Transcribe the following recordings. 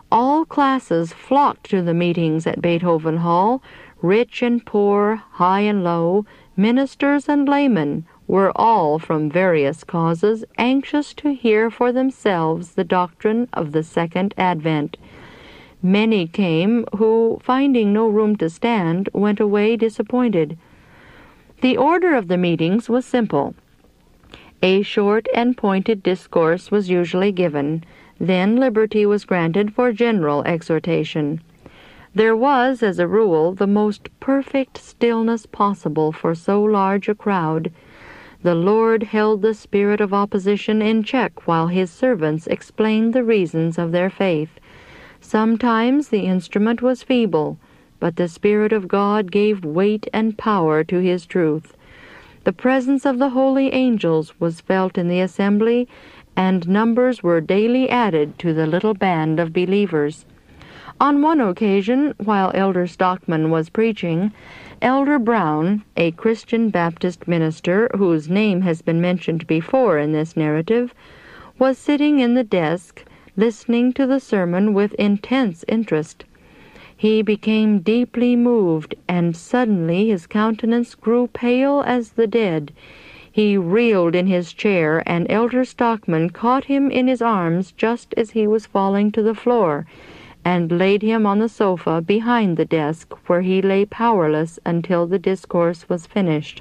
All classes flocked to the meetings at Beethoven Hall. Rich and poor, high and low, ministers and laymen were all, from various causes, anxious to hear for themselves the doctrine of the Second Advent. Many came who, finding no room to stand, went away disappointed. The order of the meetings was simple. A short and pointed discourse was usually given. Then liberty was granted for general exhortation. There was, as a rule, the most perfect stillness possible for so large a crowd. The Lord held the spirit of opposition in check while His servants explained the reasons of their faith. Sometimes the instrument was feeble, but the Spirit of God gave weight and power to His truth. The presence of the holy angels was felt in the assembly, and numbers were daily added to the little band of believers. On one occasion, while Elder Stockman was preaching, Elder Brown, a Christian Baptist minister whose name has been mentioned before in this narrative, was sitting in the desk, listening to the sermon with intense interest. He became deeply moved, and suddenly his countenance grew pale as the dead. He reeled in his chair, and Elder Stockman caught him in his arms just as he was falling to the floor, and laid him on the sofa behind the desk, where he lay powerless until the discourse was finished.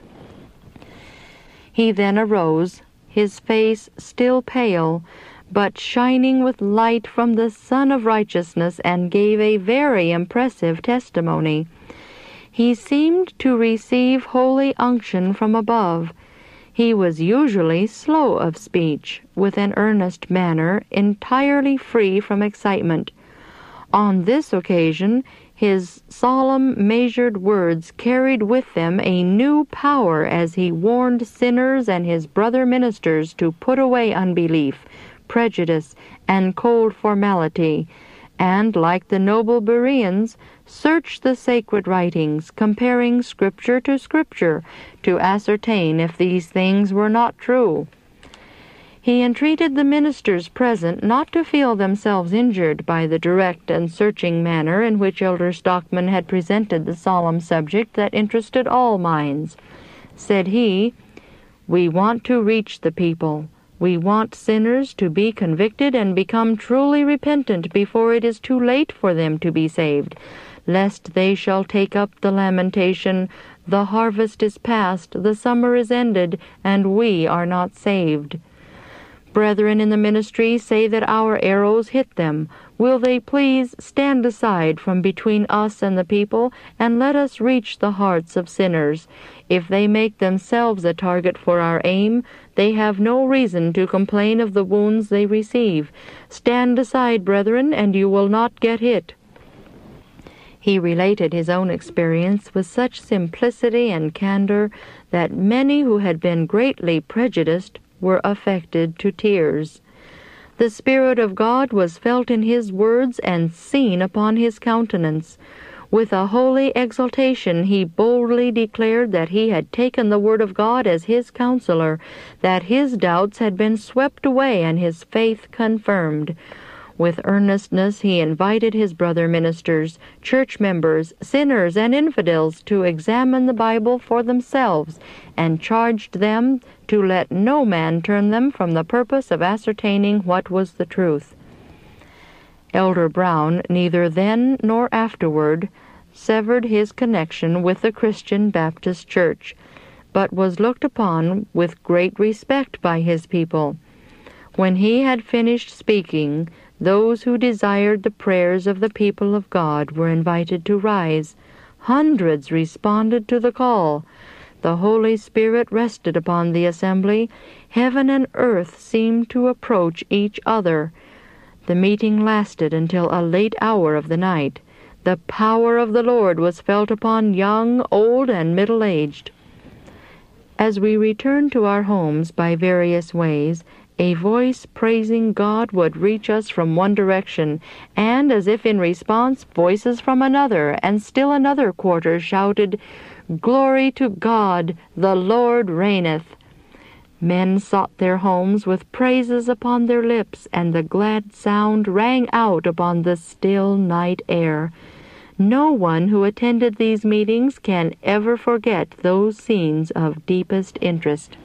He then arose, his face still pale, but shining with light from the Sun of Righteousness, and gave a very impressive testimony. He seemed to receive holy unction from above. He was usually slow of speech, with an earnest manner, entirely free from excitement. On this occasion, his solemn, measured words carried with them a new power as he warned sinners and his brother ministers to put away unbelief, prejudice, and cold formality, and, like the noble Bereans, search the sacred writings, comparing Scripture to Scripture, to ascertain if these things were not true. He entreated the ministers present not to feel themselves injured by the direct and searching manner in which Elder Stockman had presented the solemn subject that interested all minds. Said he, "We want to reach the people. We want sinners to be convicted and become truly repentant before it is too late for them to be saved, lest they shall take up the lamentation, 'The harvest is past, the summer is ended, and we are not saved.' Brethren in the ministry say that our arrows hit them. Will they please stand aside from between us and the people, and let us reach the hearts of sinners? If they make themselves a target for our aim, they have no reason to complain of the wounds they receive. Stand aside, brethren, and you will not get hit." He related his own experience with such simplicity and candor that many who had been greatly prejudiced were affected to tears. The Spirit of God was felt in his words and seen upon his countenance. With a holy exultation he boldly declared that he had taken the Word of God as his counselor, that his doubts had been swept away and his faith confirmed. With earnestness he invited his brother ministers, church members, sinners, and infidels to examine the Bible for themselves, and charged them to let no man turn them from the purpose of ascertaining what was the truth. Elder Brown, neither then nor afterward, severed his connection with the Christian Baptist Church, but was looked upon with great respect by his people. When he had finished speaking, those who desired the prayers of the people of God were invited to rise. Hundreds responded to the call. The Holy Spirit rested upon the assembly. Heaven and earth seemed to approach each other. The meeting lasted until a late hour of the night. The power of the Lord was felt upon young, old, and middle-aged. As we returned to our homes by various ways, a voice praising God would reach us from one direction, and, as if in response, voices from another and still another quarter shouted, "Glory to God, the Lord reigneth." Men sought their homes with praises upon their lips, and the glad sound rang out upon the still night air. No one who attended these meetings can ever forget those scenes of deepest interest.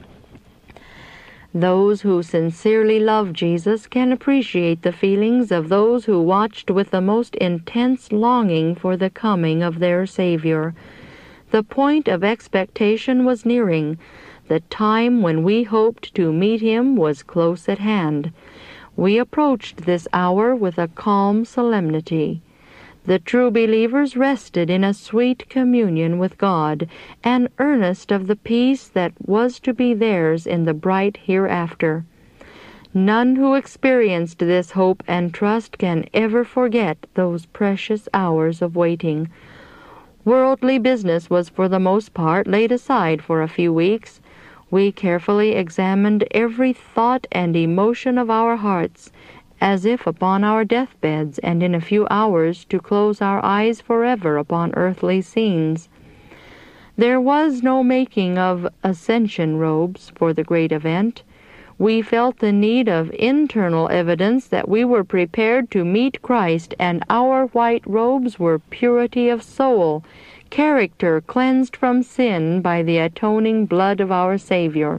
Those who sincerely love Jesus can appreciate the feelings of those who watched with the most intense longing for the coming of their Savior. The point of expectation was nearing. The time when we hoped to meet him was close at hand. We approached this hour with a calm solemnity. The true believers rested in a sweet communion with God, and earnest of the peace that was to be theirs in the bright hereafter. None who experienced this hope and trust can ever forget those precious hours of waiting. Worldly business was for the most part laid aside for a few weeks. We carefully examined every thought and emotion of our hearts, as if upon our deathbeds, and in a few hours to close our eyes forever upon earthly scenes. There was no making of ascension robes for the great event. We felt the need of internal evidence that we were prepared to meet Christ, and our white robes were purity of soul, character cleansed from sin by the atoning blood of our Savior.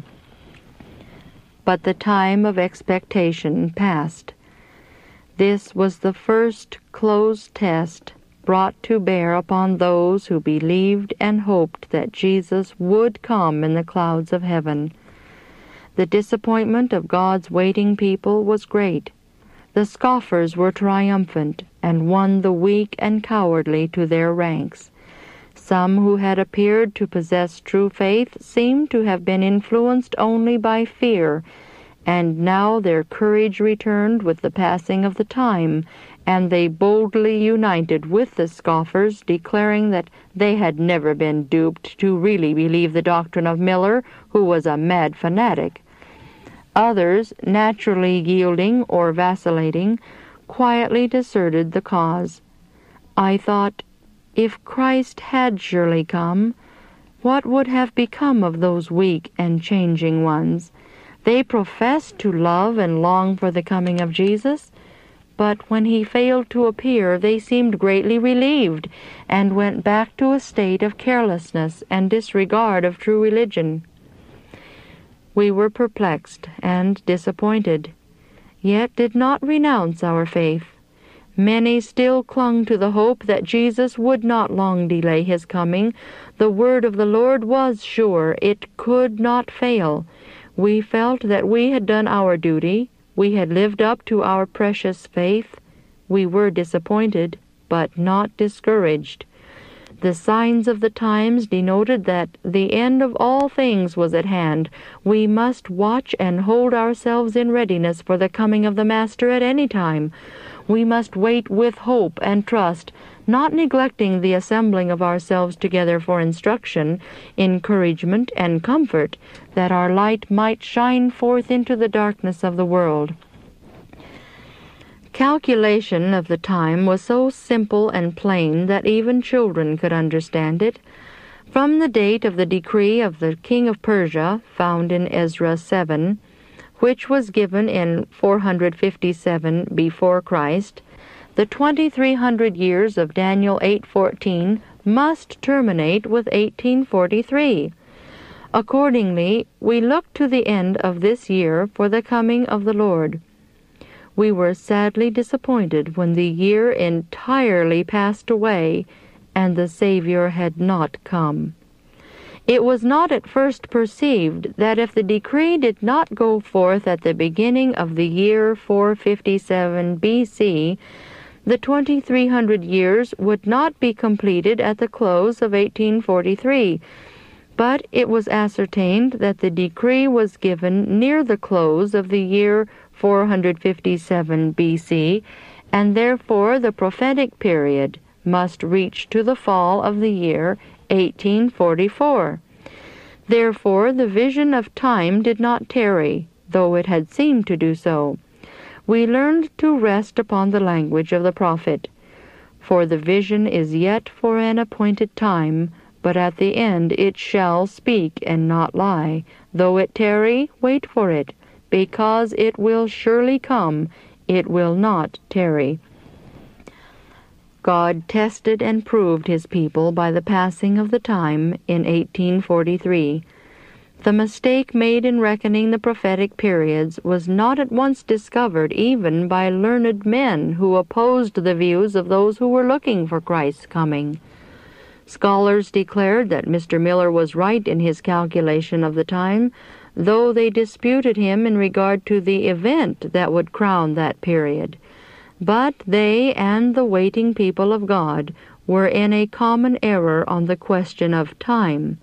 But the time of expectation passed. This was the first closed test brought to bear upon those who believed and hoped that Jesus would come in the clouds of heaven. The disappointment of God's waiting people was great. The scoffers were triumphant, and won the weak and cowardly to their ranks. Some who had appeared to possess true faith seemed to have been influenced only by fear, and now their courage returned with the passing of the time, and they boldly united with the scoffers, declaring that they had never been duped to really believe the doctrine of Miller, who was a mad fanatic. Others, naturally yielding or vacillating, quietly deserted the cause. I thought, if Christ had surely come, what would have become of those weak and changing ones? They professed to love and long for the coming of Jesus, but when he failed to appear, they seemed greatly relieved, and went back to a state of carelessness and disregard of true religion. We were perplexed and disappointed, yet did not renounce our faith. Many still clung to the hope that Jesus would not long delay his coming. The word of the Lord was sure. It could not fail. We felt that we had done our duty. We had lived up to our precious faith. We were disappointed, but not discouraged. The signs of the times denoted that the end of all things was at hand. We must watch and hold ourselves in readiness for the coming of the Master at any time. We must wait with hope and trust, not neglecting the assembling of ourselves together for instruction, encouragement, and comfort, that our light might shine forth into the darkness of the world. Calculation of the time was so simple and plain that even children could understand it. From the date of the decree of the king of Persia, found in Ezra 7, which was given in 457 before Christ, the 2300 years of Daniel 8:14 must terminate with 1843. Accordingly, we look to the end of this year for the coming of the Lord. We were sadly disappointed when the year entirely passed away and the Savior had not come. It was not at first perceived that if the decree did not go forth at the beginning of the year 457 B.C., the 2300 years would not be completed at the close of 1843, but it was ascertained that the decree was given near the close of the year 457 B.C., and therefore the prophetic period must reach to the fall of the year 1844. Therefore the vision of time did not tarry, though it had seemed to do so. We learned to rest upon the language of the prophet, "For the vision is yet for an appointed time, but at the end it shall speak and not lie. Though it tarry, wait for it, because it will surely come, it will not tarry. God tested and proved his people by the passing of the time in 1843. The mistake made in reckoning the prophetic periods was not at once discovered even by learned men who opposed the views of those who were looking for Christ's coming. Scholars declared that Mr. Miller was right in his calculation of the time, though they disputed him in regard to the event that would crown that period. But they and the waiting people of God were in a common error on the question of time.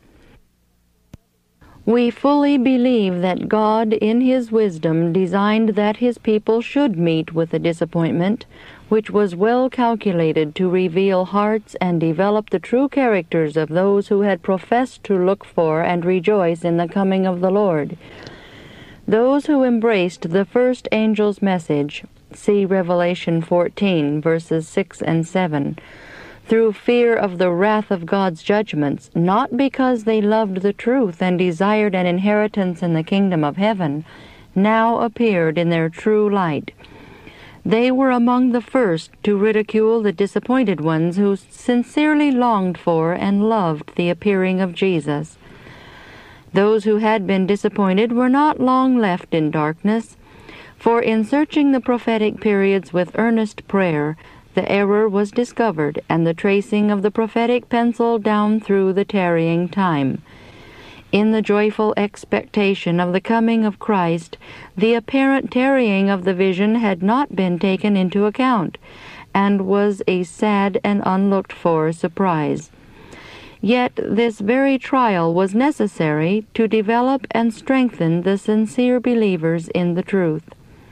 We fully believe that God in his wisdom designed that his people should meet with a disappointment, which was well calculated to reveal hearts and develop the true characters of those who had professed to look for and rejoice in the coming of the Lord. Those who embraced the first angel's message, see Revelation 14, verses 6 and 7, through fear of the wrath of God's judgments, not because they loved the truth and desired an inheritance in the kingdom of heaven, now appeared in their true light. They were among the first to ridicule the disappointed ones who sincerely longed for and loved the appearing of Jesus. Those who had been disappointed were not long left in darkness, for in searching the prophetic periods with earnest prayer, the error was discovered, and the tracing of the prophetic pencil down through the tarrying time. In the joyful expectation of the coming of Christ, the apparent tarrying of the vision had not been taken into account, and was a sad and unlooked-for surprise. Yet this very trial was necessary to develop and strengthen the sincere believers in the truth.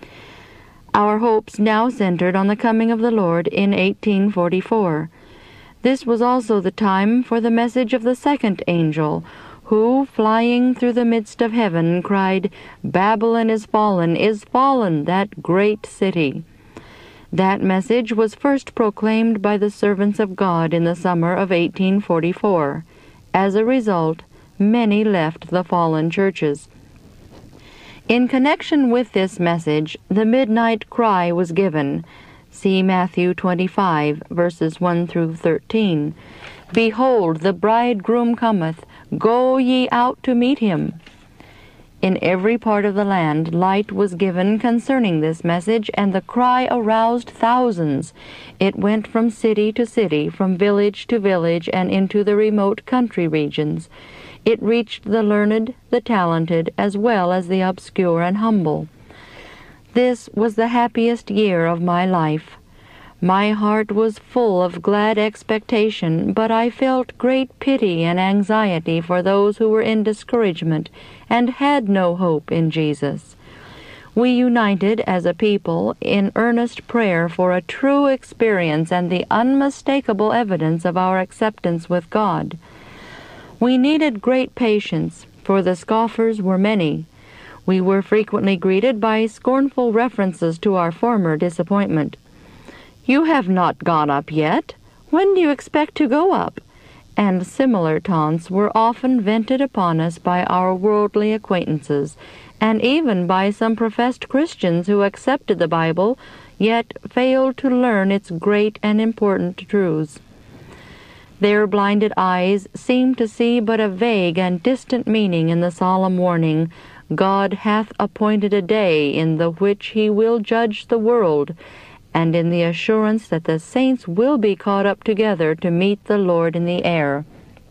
Our hopes now centered on the coming of the Lord in 1844. This was also the time for the message of the second angel, who, flying through the midst of heaven, cried, "Babylon is fallen, that great city." That message was first proclaimed by the servants of God in the summer of 1844. As a result, many left the fallen churches. In connection with this message, the midnight cry was given. See Matthew 25, verses 1 through 13. "Behold, the bridegroom cometh, go ye out to meet him." In every part of the land, light was given concerning this message, and the cry aroused thousands. It went from city to city, from village to village, and into the remote country regions. It reached the learned, the talented, as well as the obscure and humble. This was the happiest year of my life. My heart was full of glad expectation, but I felt great pity and anxiety for those who were in discouragement and had no hope in Jesus. We united as a people in earnest prayer for a true experience and the unmistakable evidence of our acceptance with God. We needed great patience, for the scoffers were many. We were frequently greeted by scornful references to our former disappointment. "You have not gone up yet. When do you expect to go up?" And similar taunts were often vented upon us by our worldly acquaintances, and even by some professed Christians who accepted the Bible, yet failed to learn its great and important truths. Their blinded eyes seemed to see but a vague and distant meaning in the solemn warning, "God hath appointed a day in the which he will judge the world," and in the assurance that the saints will be caught up together to meet the Lord in the air.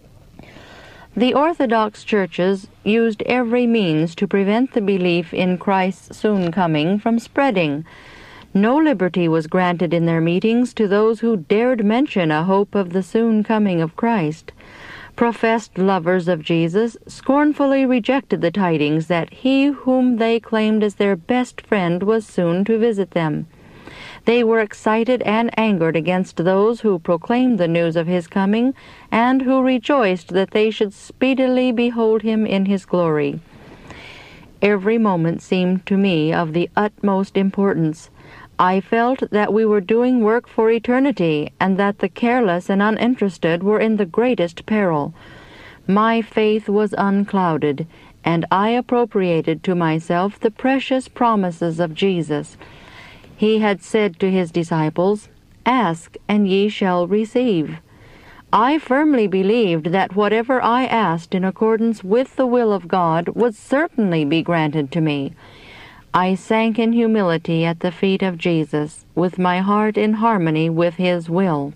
The Orthodox churches used every means to prevent the belief in Christ's soon coming from spreading. No liberty was granted in their meetings to those who dared mention a hope of the soon coming of Christ. Professed lovers of Jesus scornfully rejected the tidings that he whom they claimed as their best friend was soon to visit them. They were excited and angered against those who proclaimed the news of his coming, and who rejoiced that they should speedily behold him in his glory. Every moment seemed to me of the utmost importance. I felt that we were doing work for eternity, and that the careless and uninterested were in the greatest peril. My faith was unclouded, and I appropriated to myself the precious promises of Jesus. He had said to his disciples, "Ask, and ye shall receive." I firmly believed that whatever I asked in accordance with the will of God would certainly be granted to me. I sank in humility at the feet of Jesus, with my heart in harmony with his will.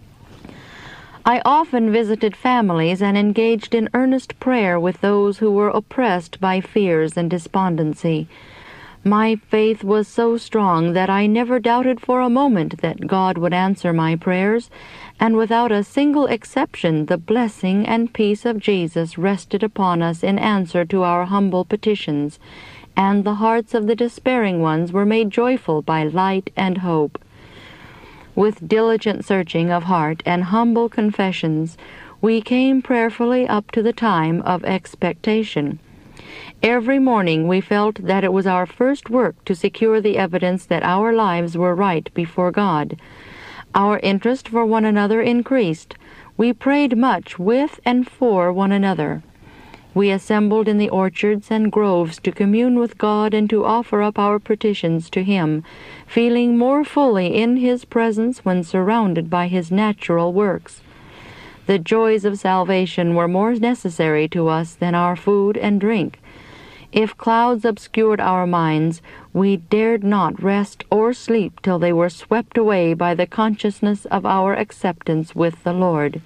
I often visited families and engaged in earnest prayer with those who were oppressed by fears and despondency. My faith was so strong that I never doubted for a moment that God would answer my prayers, and without a single exception the blessing and peace of Jesus rested upon us in answer to our humble petitions, and the hearts of the despairing ones were made joyful by light and hope. With diligent searching of heart and humble confessions, we came prayerfully up to the time of expectation. Every morning we felt that it was our first work to secure the evidence that our lives were right before God. Our interest for one another increased. We prayed much with and for one another. We assembled in the orchards and groves to commune with God and to offer up our petitions to him, feeling more fully in his presence when surrounded by his natural works. The joys of salvation were more necessary to us than our food and drink. If clouds obscured our minds, we dared not rest or sleep till they were swept away by the consciousness of our acceptance with the Lord.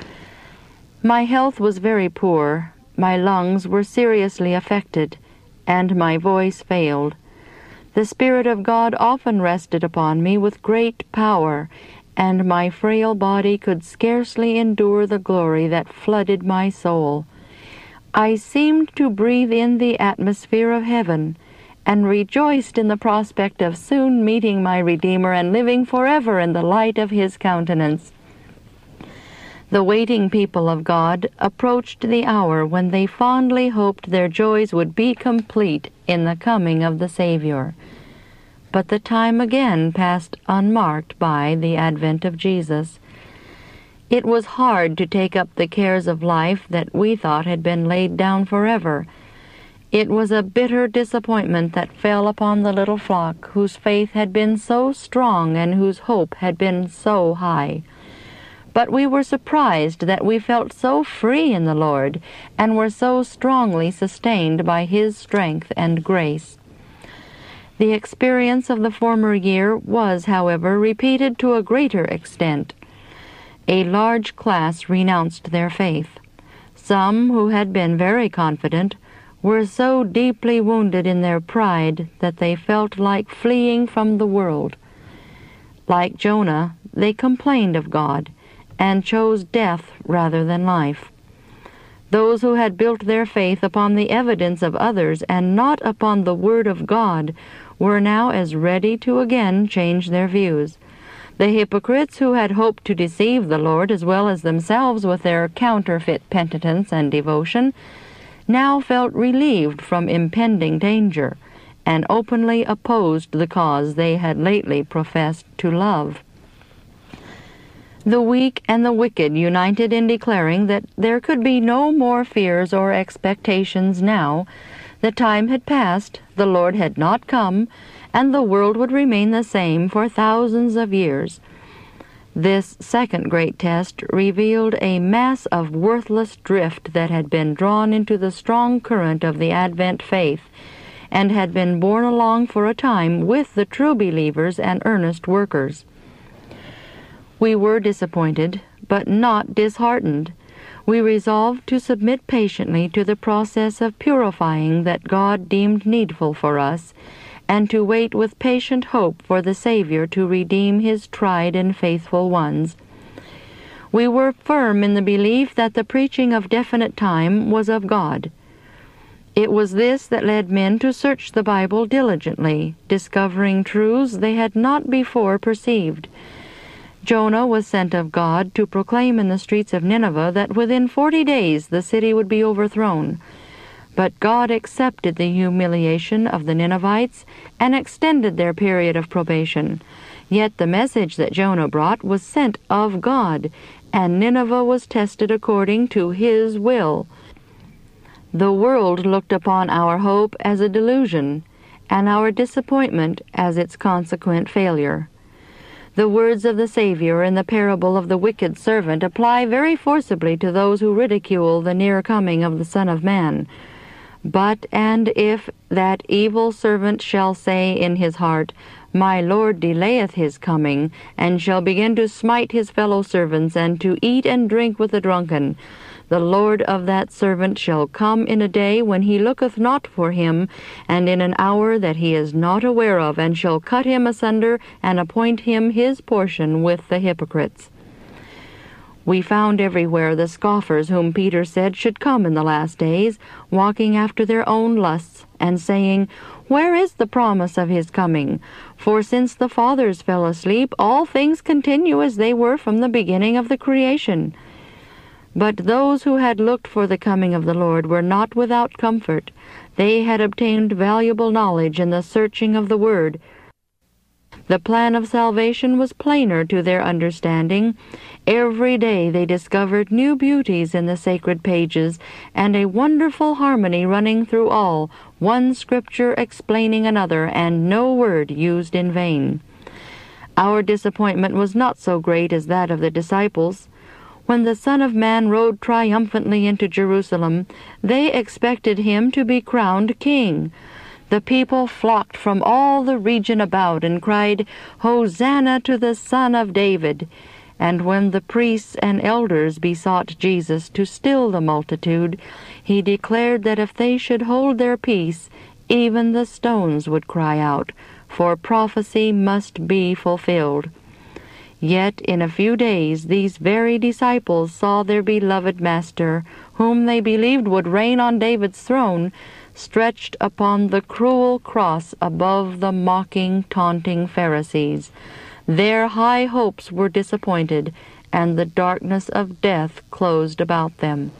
My health was very poor. My lungs were seriously affected, and my voice failed. The Spirit of God often rested upon me with great power, and my frail body could scarcely endure the glory that flooded my soul. I seemed to breathe in the atmosphere of heaven, and rejoiced in the prospect of soon meeting my Redeemer and living forever in the light of his countenance. The waiting people of God approached the hour when they fondly hoped their joys would be complete in the coming of the Savior. But the time again passed unmarked by the advent of Jesus. It was hard to take up the cares of life that we thought had been laid down forever. It was a bitter disappointment that fell upon the little flock whose faith had been so strong and whose hope had been so high. But we were surprised that we felt so free in the Lord, and were so strongly sustained by his strength and grace. The experience of the former year was, however, repeated to a greater extent. A large class renounced their faith. Some, who had been very confident, were so deeply wounded in their pride that they felt like fleeing from the world. Like Jonah, they complained of God, and chose death rather than life. Those who had built their faith upon the evidence of others and not upon the Word of God were now as ready to again change their views. The hypocrites who had hoped to deceive the Lord as well as themselves with their counterfeit penitence and devotion now felt relieved from impending danger, and openly opposed the cause they had lately professed to love. The weak and the wicked united in declaring that there could be no more fears or expectations now. The time had passed, the Lord had not come, and the world would remain the same for thousands of years. This second great test revealed a mass of worthless drift that had been drawn into the strong current of the Advent faith, and had been borne along for a time with the true believers and earnest workers. We were disappointed, but not disheartened. We resolved to submit patiently to the process of purifying that God deemed needful for us, and to wait with patient hope for the Savior to redeem his tried and faithful ones. We were firm in the belief that the preaching of definite time was of God. It was this that led men to search the Bible diligently, discovering truths they had not before perceived. Jonah was sent of God to proclaim in the streets of Nineveh that within 40 days the city would be overthrown. But God accepted the humiliation of the Ninevites and extended their period of probation. Yet the message that Jonah brought was sent of God, and Nineveh was tested according to His will. The world looked upon our hope as a delusion, and our disappointment as its consequent failure. The words of the Savior in the parable of the wicked servant apply very forcibly to those who ridicule the near coming of the Son of Man. But and if that evil servant shall say in his heart, My Lord delayeth his coming, and shall begin to smite his fellow servants, and to eat and drink with the drunken, the Lord of that servant shall come in a day when he looketh not for him, and in an hour that he is not aware of, and shall cut him asunder, and appoint him his portion with the hypocrites. We found everywhere the scoffers whom Peter said should come in the last days, walking after their own lusts, and saying, Where is the promise of his coming? For since the fathers fell asleep, all things continue as they were from the beginning of the creation. But those who had looked for the coming of the Lord were not without comfort. They had obtained valuable knowledge in the searching of the Word. The plan of salvation was plainer to their understanding. Every day they discovered new beauties in the sacred pages, and a wonderful harmony running through all, one Scripture explaining another, and no word used in vain. Our disappointment was not so great as that of the disciples. When the Son of Man rode triumphantly into Jerusalem, they expected him to be crowned king. The people flocked from all the region about and cried, Hosanna to the Son of David. And when the priests and elders besought Jesus to still the multitude, he declared that if they should hold their peace, even the stones would cry out, for prophecy must be fulfilled. Yet in a few days these very disciples saw their beloved Master, whom they believed would reign on David's throne, stretched upon the cruel cross above the mocking, taunting Pharisees. Their high hopes were disappointed, and the darkness of death closed about them.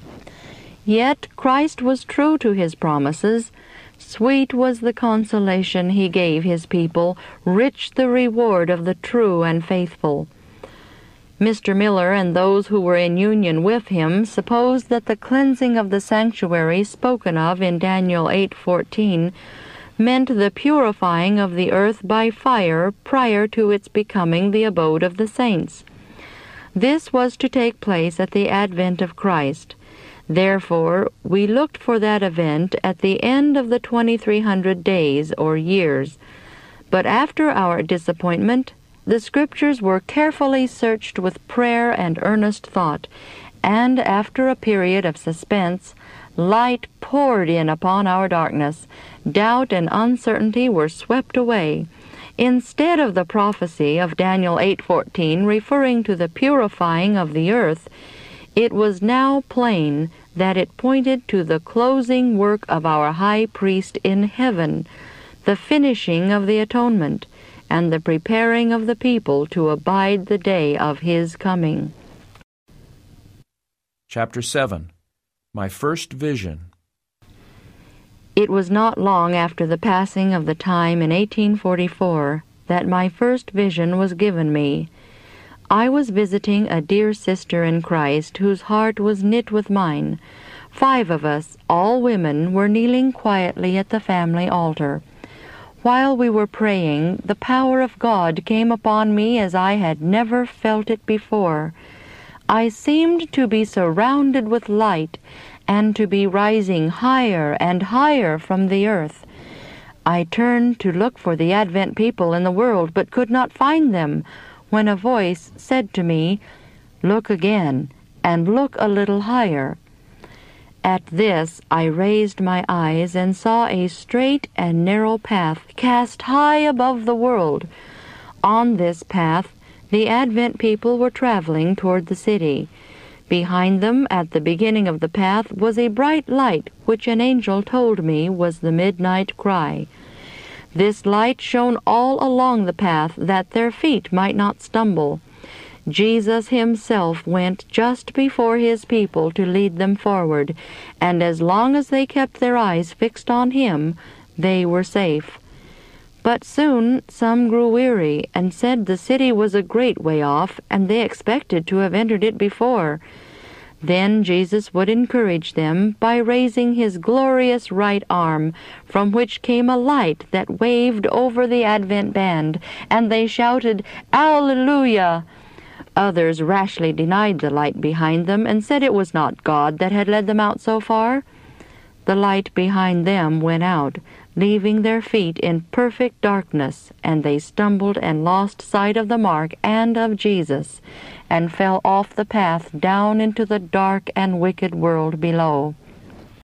Yet Christ was true to his promises. Sweet was the consolation he gave his people, rich the reward of the true and faithful. Mr. Miller and those who were in union with him supposed that the cleansing of the sanctuary spoken of in Daniel 8:14 meant the purifying of the earth by fire prior to its becoming the abode of the saints. This was to take place at the advent of Christ. Therefore, we looked for that event at the end of the 2300 days or years. But after our disappointment, the Scriptures were carefully searched with prayer and earnest thought, and after a period of suspense, light poured in upon our darkness. Doubt and uncertainty were swept away. Instead of the prophecy of Daniel 8:14 referring to the purifying of the earth, it was now plain that it pointed to the closing work of our high priest in heaven, the finishing of the atonement, and the preparing of the people to abide the day of his coming. Chapter 7. My First Vision. It was not long after the passing of the time in 1844 that my first vision was given me. I was visiting a dear sister in Christ whose heart was knit with mine. 5 of us, all women, were kneeling quietly at the family altar. While we were praying, the power of God came upon me as I had never felt it before. I seemed to be surrounded with light, and to be rising higher and higher from the earth. I turned to look for the Advent people in the world, but could not find them, when a voice said to me, "Look again, and look a little higher." At this I raised my eyes and saw a straight and narrow path cast high above the world. On this path the Advent people were traveling toward the city. Behind them, at the beginning of the path, was a bright light, which an angel told me was the midnight cry. This light shone all along the path, that their feet might not stumble. Jesus himself went just before his people to lead them forward, and as long as they kept their eyes fixed on him, they were safe. But soon some grew weary, and said the city was a great way off, and they expected to have entered it before. Then Jesus would encourage them by raising his glorious right arm, from which came a light that waved over the Advent band, and they shouted, "Alleluia!" Others rashly denied the light behind them, and said it was not God that had led them out so far. The light behind them went out, leaving their feet in perfect darkness, and they stumbled and lost sight of the mark and of Jesus, and fell off the path down into the dark and wicked world below.